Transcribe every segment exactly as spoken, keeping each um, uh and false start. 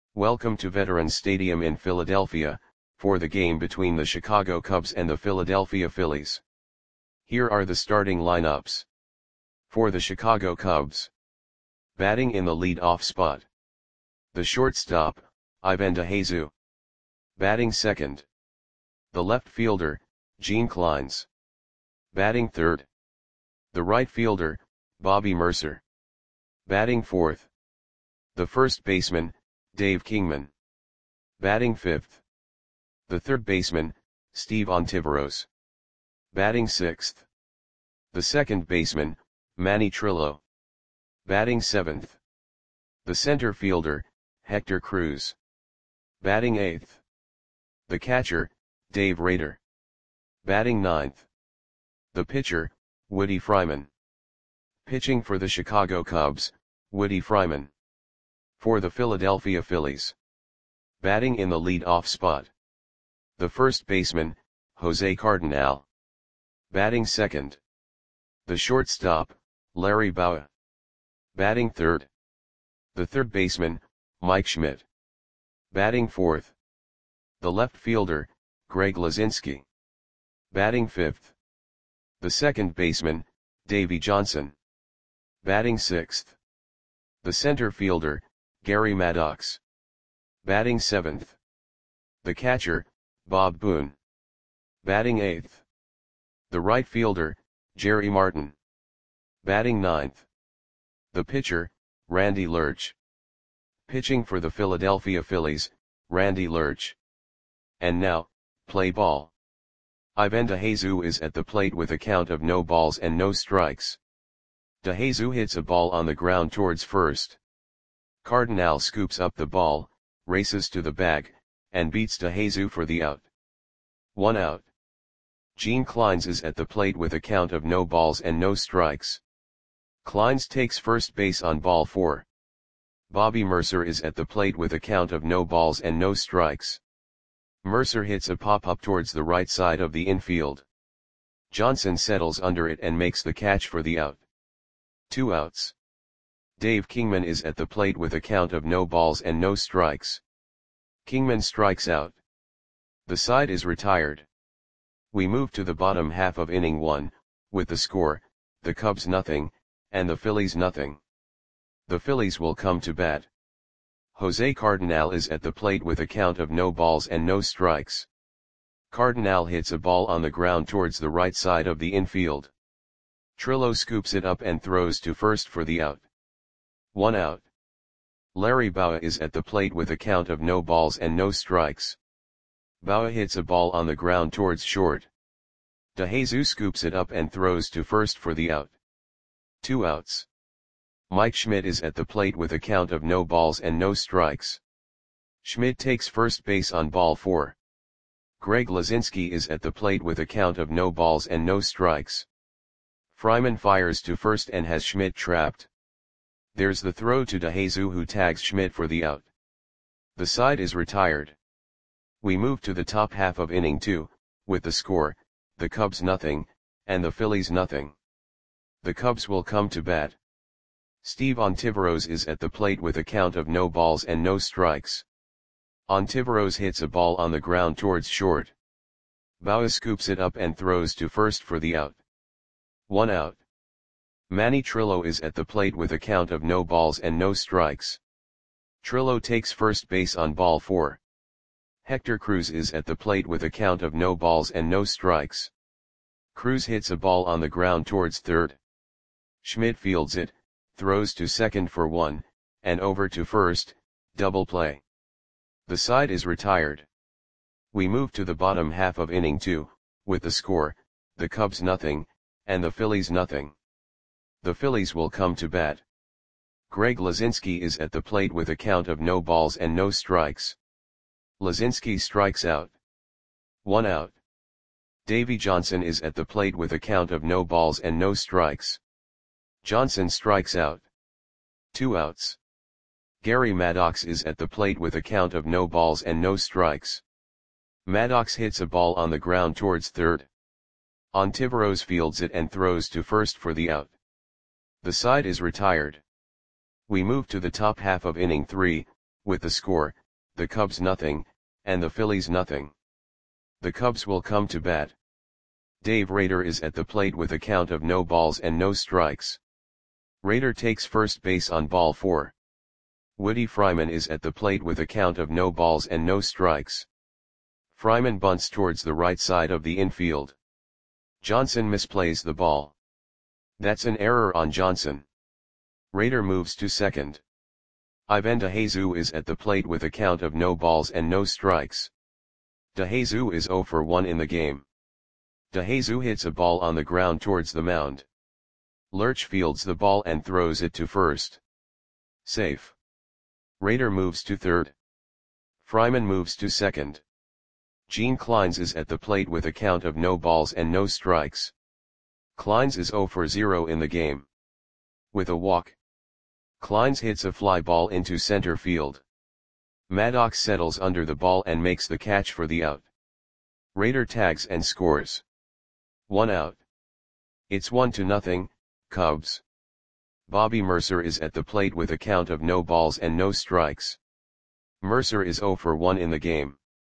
Welcome to Veterans Stadium in Philadelphia, for the game between the Chicago Cubs and the Philadelphia Phillies. Here are the starting lineups. For the Chicago Cubs. Batting in the lead-off spot. The shortstop, Ivan DeJesus. Batting second. The left fielder, Gene Clines. Batting third. The right fielder, Bobby Murcer. Batting fourth. The first baseman, Dave Kingman. Batting fifth. The third baseman, Steve Ontiveros. Batting sixth. The second baseman, Manny Trillo. Batting seventh. The center fielder, Hector Cruz. Batting eighth. The catcher, Dave Rader. Batting ninth. The pitcher, Woody Fryman. Pitching for the Chicago Cubs, Woody Fryman. For the Philadelphia Phillies. Batting in the lead-off spot. The first baseman, Jose Cardenal. Batting second. The shortstop, Larry Bowa. Batting third. The third baseman, Mike Schmidt. Batting fourth. The left fielder, Greg Luzinski. Batting fifth. The second baseman, Davey Johnson. Batting sixth. The center fielder, Gary Maddox. Batting seventh. The catcher, Bob Boone. Batting eighth. The right fielder, Jerry Martin. Batting ninth. The pitcher, Randy Lerch. Pitching for the Philadelphia Phillies, Randy Lerch. And now, play ball. Ivan DeJesus is at the plate with a count of no balls and no strikes. DeJesus hits a ball on the ground towards first. Cardenal scoops up the ball, races to the bag, and beats DeJesus for the out. One out. Gene Clines is at the plate with a count of no balls and no strikes. Clines takes first base on ball four. Bobby Murcer is at the plate with a count of no balls and no strikes. Murcer hits a pop-up towards the right side of the infield. Johnson settles under it and makes the catch for the out. Two outs. Dave Kingman is at the plate with a count of no balls and no strikes. Kingman strikes out. The side is retired. We move to the bottom half of inning one, with the score, the Cubs nothing, and the Phillies nothing. The Phillies will come to bat. Jose Cardenal is at the plate with a count of no balls and no strikes. Cardenal hits a ball on the ground towards the right side of the infield. Trillo scoops it up and throws to first for the out. One out. Larry Bowa is at the plate with a count of no balls and no strikes. Bowa hits a ball on the ground towards short. DeJesus scoops it up and throws to first for the out. Two outs. Mike Schmidt is at the plate with a count of no balls and no strikes. Schmidt takes first base on ball four. Greg Luzinski is at the plate with a count of no balls and no strikes. Fryman fires to first and has Schmidt trapped. There's the throw to DeJesus, who tags Schmidt for the out. The side is retired. We move to the top half of inning two, with the score, the Cubs nothing, and the Phillies nothing. The Cubs will come to bat. Steve Ontiveros is at the plate with a count of no balls and no strikes. Ontiveros hits a ball on the ground towards short. Bowa scoops it up and throws to first for the out. One out. Manny Trillo is at the plate with a count of no balls and no strikes. Trillo takes first base on ball four. Hector Cruz is at the plate with a count of no balls and no strikes. Cruz hits a ball on the ground towards third. Schmidt fields it, throws to second for one, and over to first, double play. The side is retired. We move to the bottom half of inning two, with the score, the Cubs nothing, and the Phillies nothing. The Phillies will come to bat. Greg Luzinski is at the plate with a count of no balls and no strikes. Luzinski strikes out. One out. Davey Johnson is at the plate with a count of no balls and no strikes. Johnson strikes out. Two outs. Gary Maddox is at the plate with a count of no balls and no strikes. Maddox hits a ball on the ground towards third. Ontiveros fields it and throws to first for the out. The side is retired. We move to the top half of inning three, with the score, the Cubs nothing, and the Phillies nothing. The Cubs will come to bat. Dave Rader is at the plate with a count of no balls and no strikes. Rader takes first base on ball four. Woody Fryman is at the plate with a count of no balls and no strikes. Fryman bunts towards the right side of the infield. Johnson misplays the ball. That's an error on Johnson. Rader moves to second. Ivan DeJesus is at the plate with a count of no balls and no strikes. DeJesus is zero for one in the game. DeJesus hits a ball on the ground towards the mound. Lurch fields the ball and throws it to first. Safe. Rader moves to third. Fryman moves to second. Gene Clines is at the plate with a count of no balls and no strikes. Clines is zero for zero in the game. With a walk. Clines hits a fly ball into center field. Maddox settles under the ball and makes the catch for the out. Rader tags and scores. One out. It's one to nothing, Cubs. Bobby Mercer is at the plate with a count of no balls and no strikes. Mercer is zero for one in the game.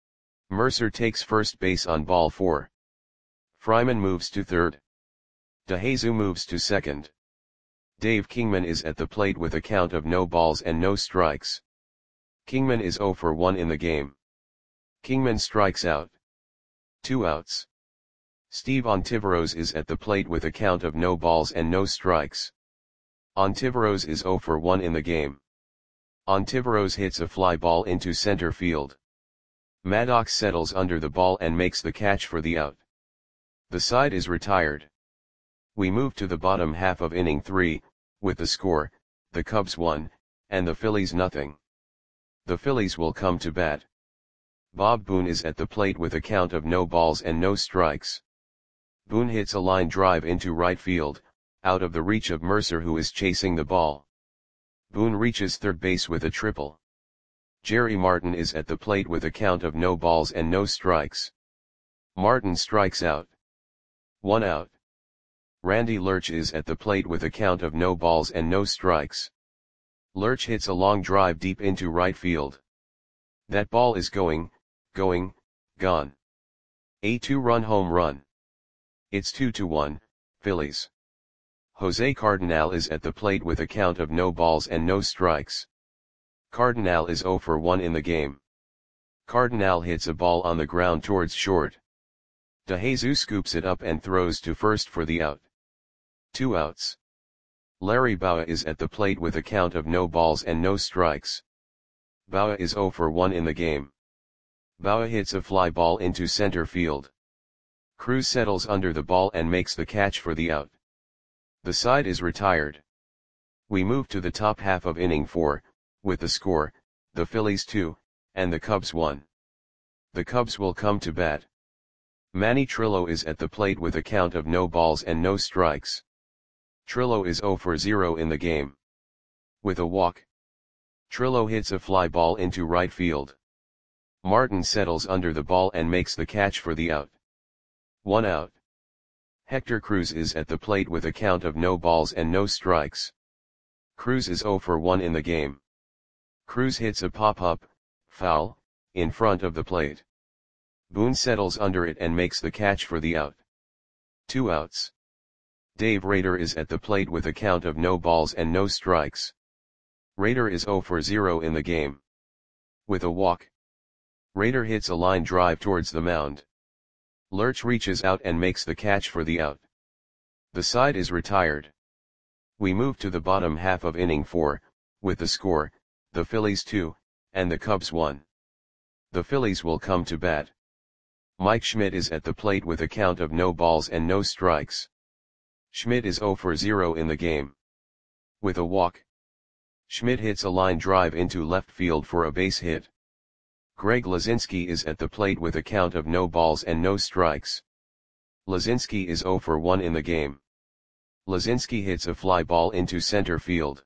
Mercer takes first base on ball four. Fryman moves to third. DeJesus moves to second. Dave Kingman is at the plate with a count of no balls and no strikes. Kingman is zero for one in the game. Kingman strikes out. Two outs. Steve Ontiveros is at the plate with a count of no balls and no strikes. Ontiveros is zero for one in the game. Ontiveros hits a fly ball into center field. Maddox settles under the ball and makes the catch for the out. The side is retired. We move to the bottom half of inning three, with the score, the Cubs one, and the Phillies nothing. The Phillies will come to bat. Bob Boone is at the plate with a count of no balls and no strikes. Boone hits a line drive into right field, out of the reach of Mercer who is chasing the ball. Boone reaches third base with a triple. Jerry Martin is at the plate with a count of no balls and no strikes. Martin strikes out. One out. Randy Lurch is at the plate with a count of no balls and no strikes. Lurch hits a long drive deep into right field. That ball is going, going, gone. A two-run home run. It's two to one, Phillies. Jose Cardinal is at the plate with a count of no balls and no strikes. Cardinal is zero for one in the game. Cardinal hits a ball on the ground towards short. DeJesus scoops it up and throws to first for the out. Two outs. Larry Bowa is at the plate with a count of no balls and no strikes. Bowa is zero for one in the game. Bowa hits a fly ball into center field. Cruz settles under the ball and makes the catch for the out. The side is retired. We move to the top half of inning four, with the score, the Phillies two, and the Cubs one. The Cubs will come to bat. Manny Trillo is at the plate with a count of no balls and no strikes. Trillo is zero for zero in the game. With a walk. Trillo hits a fly ball into right field. Martin settles under the ball and makes the catch for the out. One out. Hector Cruz is at the plate with a count of no balls and no strikes. Cruz is zero for one in the game. Cruz hits a pop-up, foul, in front of the plate. Boone settles under it and makes the catch for the out. Two outs. Dave Rader is at the plate with a count of no balls and no strikes. Rader is zero for zero in the game. With a walk. Rader hits a line drive towards the mound. Lurch reaches out and makes the catch for the out. The side is retired. We move to the bottom half of inning four, with the score, the Phillies two, and the Cubs one. The Phillies will come to bat. Mike Schmidt is at the plate with a count of no balls and no strikes. Schmidt is zero for zero in the game. With a walk. Schmidt hits a line drive into left field for a base hit. Greg Lazinski is at the plate with a count of no balls and no strikes. Lazinski is zero for one in the game. Lazinski hits a fly ball into center field.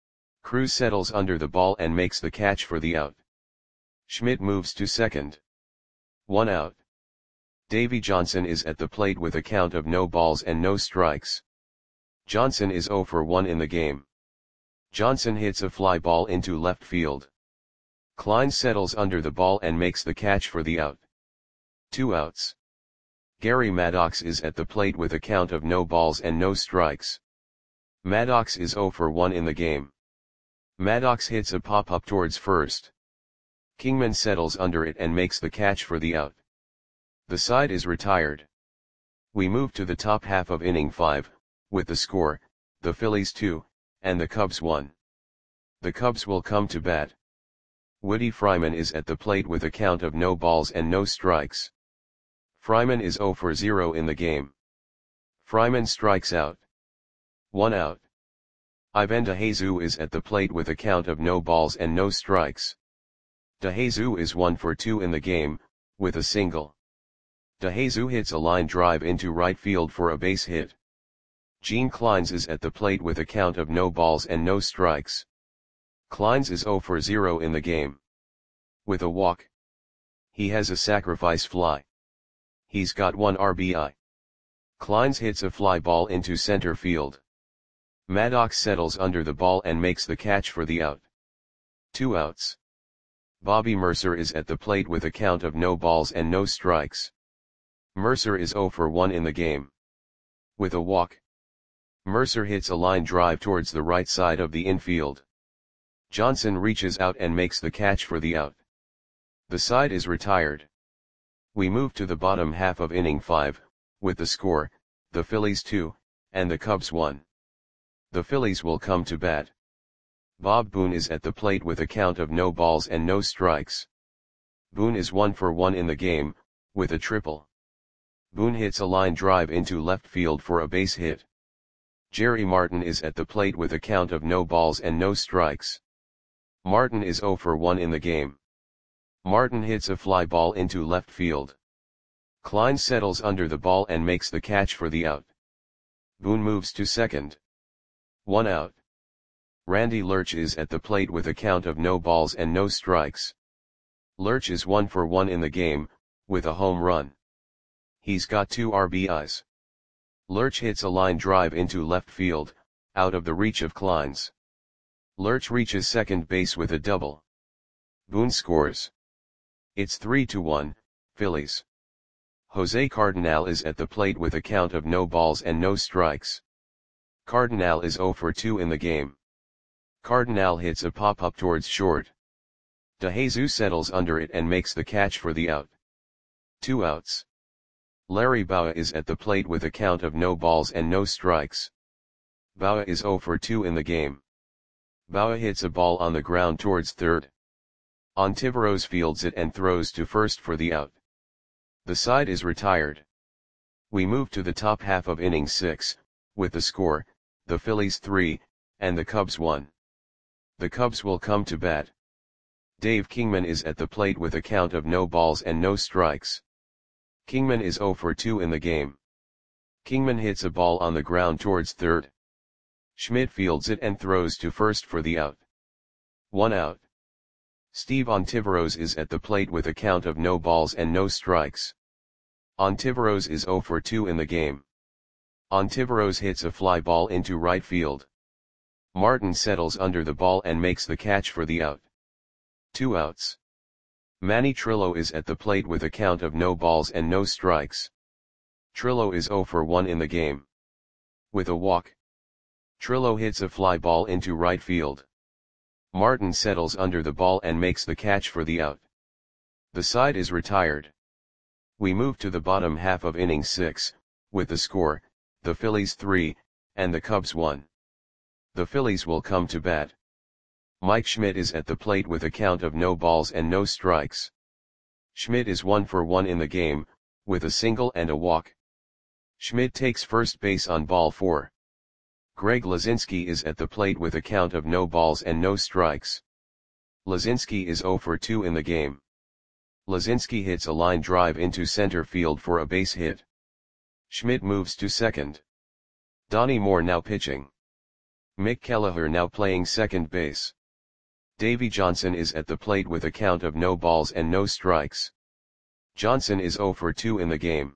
Cruz settles under the ball and makes the catch for the out. Schmidt moves to second. One out. Davy Johnson is at the plate with a count of no balls and no strikes. Johnson is zero for one in the game. Johnson hits a fly ball into left field. Klein settles under the ball and makes the catch for the out. Two outs. Gary Maddox is at the plate with a count of no balls and no strikes. Maddox is zero for one in the game. Maddox hits a pop-up towards first. Kingman settles under it and makes the catch for the out. The side is retired. We move to the top half of inning five, with the score, the Phillies two, and the Cubs one. The Cubs will come to bat. Woody Fryman is at the plate with a count of no balls and no strikes. Fryman is zero for zero in the game. Fryman strikes out. One out. Ivan DeJesus is at the plate with a count of no balls and no strikes. DeJesus is one for two in the game, with a single. DeJesus hits a line drive into right field for a base hit. Gene Kleins is at the plate with a count of no balls and no strikes. Kleins is zero for zero in the game. With a walk. He has a sacrifice fly. He's got one R B I. Kleins hits a fly ball into center field. Maddox settles under the ball and makes the catch for the out. Two outs. Bobby Mercer is at the plate with a count of no balls and no strikes. Mercer is zero for one in the game. With a walk. Mercer hits a line drive towards the right side of the infield. Johnson reaches out and makes the catch for the out. The side is retired. We move to the bottom half of inning five, with the score, the Phillies two, and the Cubs one. The Phillies will come to bat. Bob Boone is at the plate with a count of no balls and no strikes. Boone is one for one in the game, with a triple. Boone hits a line drive into left field for a base hit. Jerry Martin is at the plate with a count of no balls and no strikes. Martin is zero for one in the game. Martin hits a fly ball into left field. Klein settles under the ball and makes the catch for the out. Boone moves to second. One out. Randy Lurch is at the plate with a count of no balls and no strikes. Lurch is one for one in the game, with a home run. He's got two R B Is. Lurch hits a line drive into left field, out of the reach of Kleins. Lurch reaches second base with a double. Boone scores. It's three to one, Phillies. Jose Cardenal is at the plate with a count of no balls and no strikes. Cardenal is zero for two in the game. Cardenal hits a pop-up towards short. DeJesus settles under it and makes the catch for the out. Two outs. Larry Bowa is at the plate with a count of no balls and no strikes. Bowa is zero for two in the game. Bowa hits a ball on the ground towards third. Ontiveros fields it and throws to first for the out. The side is retired. We move to the top half of inning six, with the score, the Phillies three, and the Cubs one. The Cubs will come to bat. Dave Kingman is at the plate with a count of no balls and no strikes. Kingman is zero for two in the game. Kingman hits a ball on the ground towards third. Schmidt fields it and throws to first for the out. One out. Steve Ontiveros is at the plate with a count of no balls and no strikes. Ontiveros is zero for two in the game. Ontiveros hits a fly ball into right field. Martin settles under the ball and makes the catch for the out. Two outs. Manny Trillo is at the plate with a count of no balls and no strikes. Trillo is zero for one in the game. With a walk. Trillo hits a fly ball into right field. Martin settles under the ball and makes the catch for the out. The side is retired. We move to the bottom half of inning six, with the score, the Phillies three, and the Cubs one. The Phillies will come to bat. Mike Schmidt is at the plate with a count of no balls and no strikes. Schmidt is one for one in the game, with a single and a walk. Schmidt takes first base on ball four. Greg Lazinski is at the plate with a count of no balls and no strikes. Lazinski is zero for two in the game. Lazinski hits a line drive into center field for a base hit. Schmidt moves to second. Donnie Moore now pitching. Mick Kelleher now playing second base. Davey Johnson is at the plate with a count of no balls and no strikes. Johnson is zero for two in the game.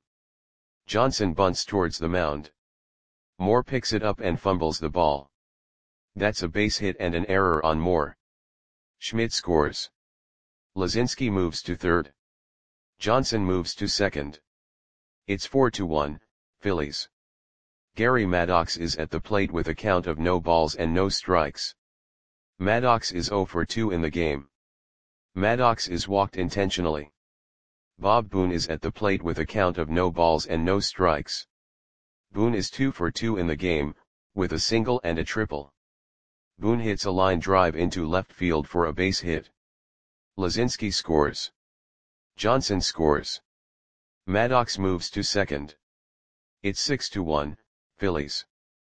Johnson bunts towards the mound. Moore picks it up and fumbles the ball. That's a base hit and an error on Moore. Schmidt scores. Lazinski moves to third. Johnson moves to second. It's four to one, Phillies. Gary Maddox is at the plate with a count of no balls and no strikes. Maddox is zero for two in the game. Maddox is walked intentionally. Bob Boone is at the plate with a count of no balls and no strikes. Boone is two for two in the game, with a single and a triple. Boone hits a line drive into left field for a base hit. Lazinski scores. Johnson scores. Maddox moves to second. It's six to one, Phillies.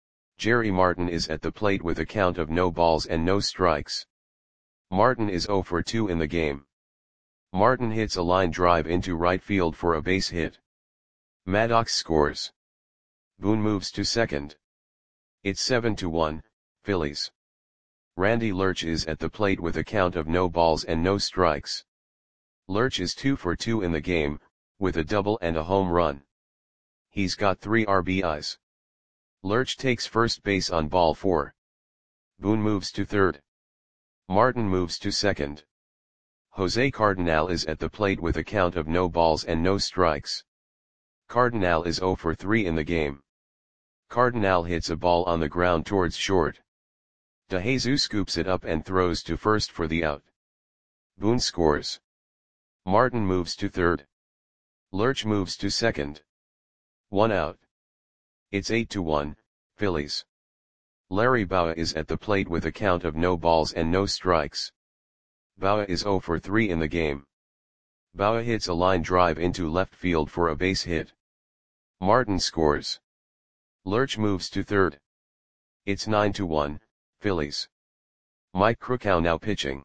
Jerry Martin is at the plate with a count of no balls and no strikes. Martin is zero for two in the game. Martin hits a line drive into right field for a base hit. Maddox scores. Boone moves to second. It's seven to one, Phillies. Randy Lerch is at the plate with a count of no balls and no strikes. Lerch is two for two in the game, with a double and a home run. He's got three R B Is. Lerch takes first base on ball four. Boone moves to third. Martin moves to second. Jose Cardinal is at the plate with a count of no balls and no strikes. Cardinal is zero for three in the game. Cardinal hits a ball on the ground towards short. DeJesus scoops it up and throws to first for the out. Boone scores. Martin moves to third. Lerch moves to second. One out. It's eight to one, Phillies. Larry Bowa is at the plate with a count of no balls and no strikes. Bowa is zero for three in the game. Bowa hits a line drive into left field for a base hit. Martin scores. Lerch moves to third. It's nine to one, Phillies. Mike Krukow now pitching.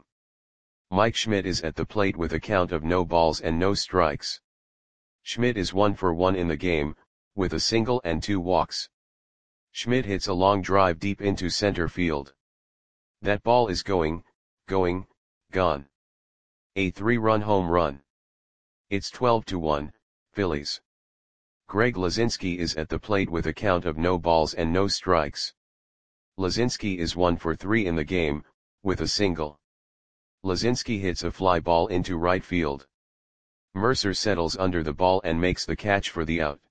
Mike Schmidt is at the plate with a count of no balls and no strikes. Schmidt is one for one in the game, with a single and two walks. Schmidt hits a long drive deep into center field. That ball is going, going, gone. A three-run home run. It's twelve to one, Phillies. Greg Lazinski is at the plate with a count of no balls and no strikes. Lazinski is one for three in the game, with a single. Lazinski hits a fly ball into right field. Mercer settles under the ball and makes the catch for the out.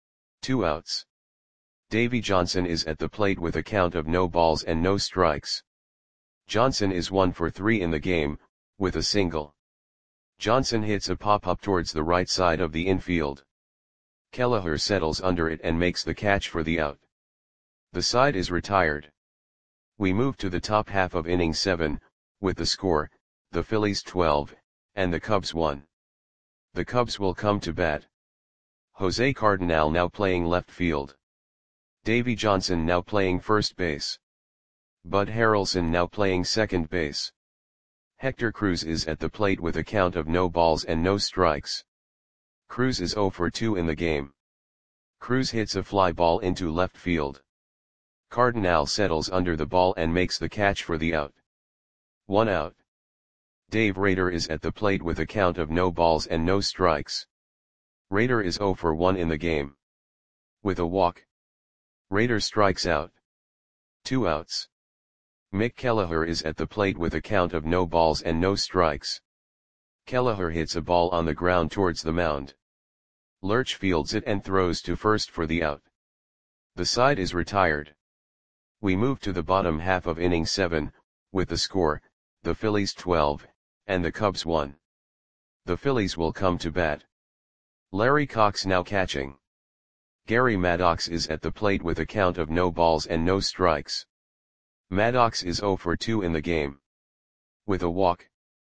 Two outs. Davey Johnson is at the plate with a count of no balls and no strikes. Johnson is one for three in the game, with a single. Johnson hits a pop-up towards the right side of the infield. Kelleher settles under it and makes the catch for the out. The side is retired. We move to the top half of inning seven, with the score, the Phillies twelve, and the Cubs one. The Cubs will come to bat. Jose Cardinal now playing left field. Davey Johnson now playing first base. Bud Harrelson now playing second base. Hector Cruz is at the plate with a count of no balls and no strikes. Cruz is zero for two in the game. Cruz hits a fly ball into left field. Cardinal settles under the ball and makes the catch for the out. One out. Dave Rader is at the plate with a count of no balls and no strikes. Rader is zero for one in the game. With a walk. Rader strikes out. Two outs. Mick Kelleher is at the plate with a count of no balls and no strikes. Kelleher hits a ball on the ground towards the mound. Lerch fields it and throws to first for the out. The side is retired. We move to the bottom half of inning seven, with the score, the Phillies twelve, and the Cubs one. The Phillies will come to bat. Larry Cox now catching. Gary Maddox is at the plate with a count of no balls and no strikes. Maddox is zero for two in the game. With a walk.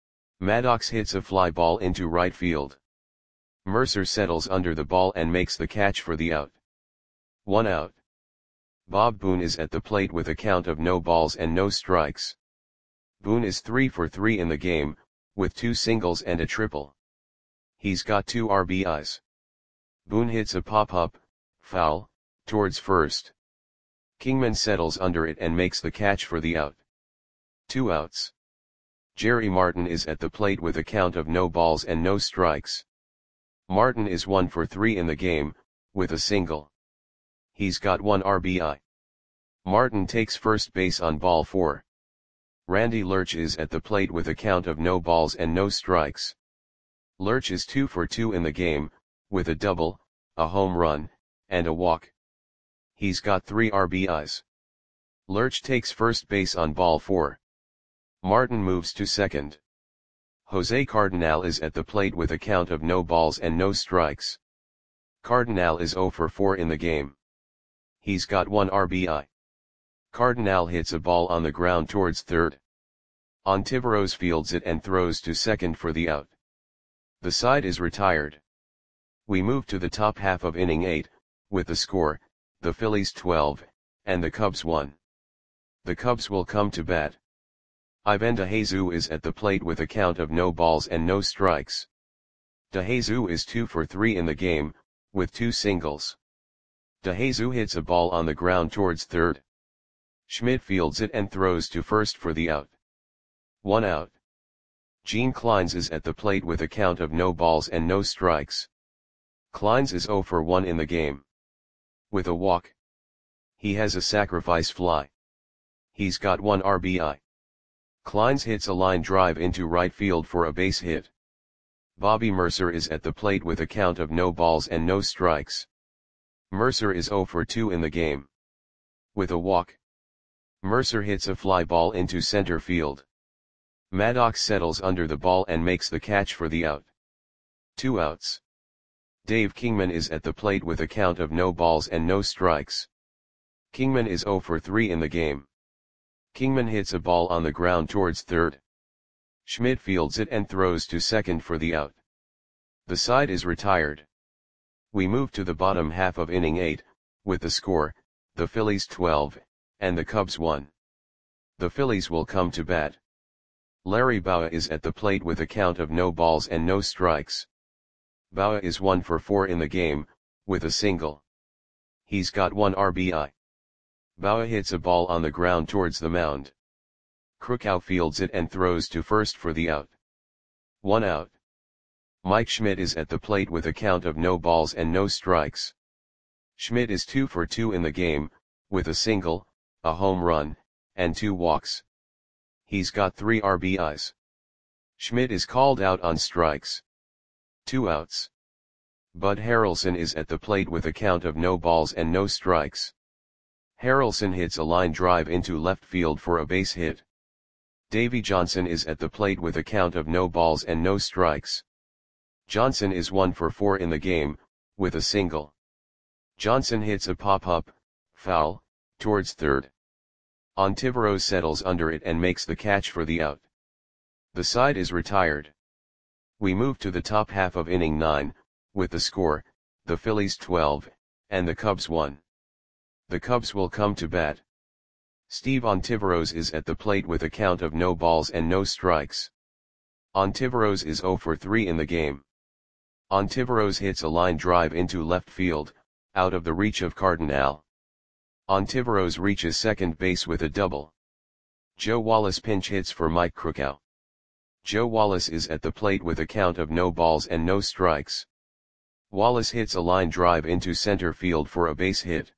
Maddox hits a fly ball into right field. Mercer settles under the ball and makes the catch for the out. One out. Bob Boone is at the plate with a count of no balls and no strikes. Boone is three for three in the game, with two singles and a triple. He's got two R B Is. Boone hits a pop-up, foul, towards first. Kingman settles under it and makes the catch for the out. Two outs. Jerry Martin is at the plate with a count of no balls and no strikes. Martin is one for three in the game, with a single. He's got one R B I. Martin takes first base on ball four. Randy Lerch is at the plate with a count of no balls and no strikes. Lerch is two for two in the game, with a double, a home run, and a walk. He's got three R B Is. Lerch takes first base on ball four. Martin moves to second. Jose Cardinal is at the plate with a count of no balls and no strikes. Cardinal is zero for four in the game. He's got one R B I. Cardinal hits a ball on the ground towards third. Ontiveros fields it and throws to second for the out. The side is retired. We move to the top half of inning eight, with the score, the Phillies twelve, and the Cubs one. The Cubs will come to bat. Ivan DeJesus is at the plate with a count of no balls and no strikes. DeJesus is two for three in the game, with two singles. DeJesus hits a ball on the ground towards third. Schmidt fields it and throws to first for the out. One out. Gene Kleins is at the plate with a count of no balls and no strikes. Kleins is zero for one in the game. With a walk. He has a sacrifice fly. He's got one R B I. Kleins hits a line drive into right field for a base hit. Bobby Mercer is at the plate with a count of no balls and no strikes. Mercer is zero for two in the game. With a walk. Mercer hits a fly ball into center field. Maddox settles under the ball and makes the catch for the out. Two outs. Dave Kingman is at the plate with a count of no balls and no strikes. Kingman is zero for three in the game. Kingman hits a ball on the ground towards third. Schmidt fields it and throws to second for the out. The side is retired. We move to the bottom half of inning eight, with the score, the Phillies twelve, and the Cubs one. The Phillies will come to bat. Larry Bowa is at the plate with a count of no balls and no strikes. Bowa is one for four in the game, with a single. He's got one R B I. Bowa hits a ball on the ground towards the mound. Krukow fields it and throws to first for the out. One out. Mike Schmidt is at the plate with a count of no balls and no strikes. Schmidt is two for two in the game, with a single, a home run, and two walks. He's got three R B Is. Schmidt is called out on strikes. Two outs. Bud Harrelson is at the plate with a count of no balls and no strikes. Harrelson hits a line drive into left field for a base hit. Davey Johnson is at the plate with a count of no balls and no strikes. Johnson is one for four in the game, with a single. Johnson hits a pop-up, foul, towards third. Ontiveros settles under it and makes the catch for the out. The side is retired. We move to the top half of inning nine, with the score, the Phillies twelve, and the Cubs one. The Cubs will come to bat. Steve Ontiveros is at the plate with a count of no balls and no strikes. Ontiveros is zero for three in the game. Ontiveros hits a line drive into left field, out of the reach of Cardinal. Ontiveros reaches second base with a double. Joe Wallace pinch hits for Mike Krukow. Joe Wallace is at the plate with a count of no balls and no strikes. Wallace hits a line drive into center field for a base hit.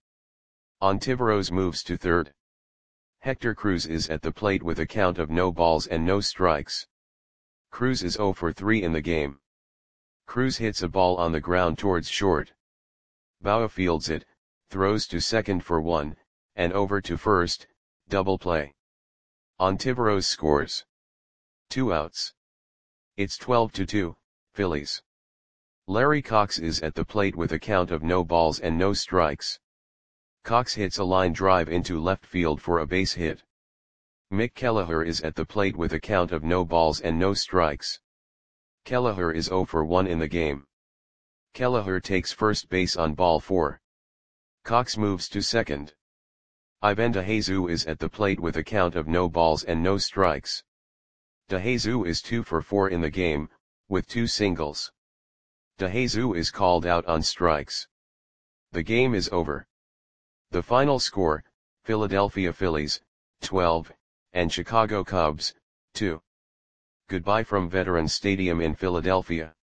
Ontiveros moves to third. Hector Cruz is at the plate with a count of no balls and no strikes. Cruz is zero for three in the game. Cruz hits a ball on the ground towards short. Bowa fields it, throws to second for one, and over to first, double play. Ontiveros scores. Two outs. It's twelve to two, Phillies. Larry Cox is at the plate with a count of no balls and no strikes. Cox hits a line drive into left field for a base hit. Mick Kelleher is at the plate with a count of no balls and no strikes. Kelleher is zero for one in the game. Kelleher takes first base on ball four. Cox moves to second. Ivan DeJesus is at the plate with a count of no balls and no strikes. DeJesus is two for four in the game, with two singles. DeJesus is called out on strikes. The game is over. The final score, Philadelphia Phillies, twelve, and Chicago Cubs, two. Goodbye from Veterans Stadium in Philadelphia.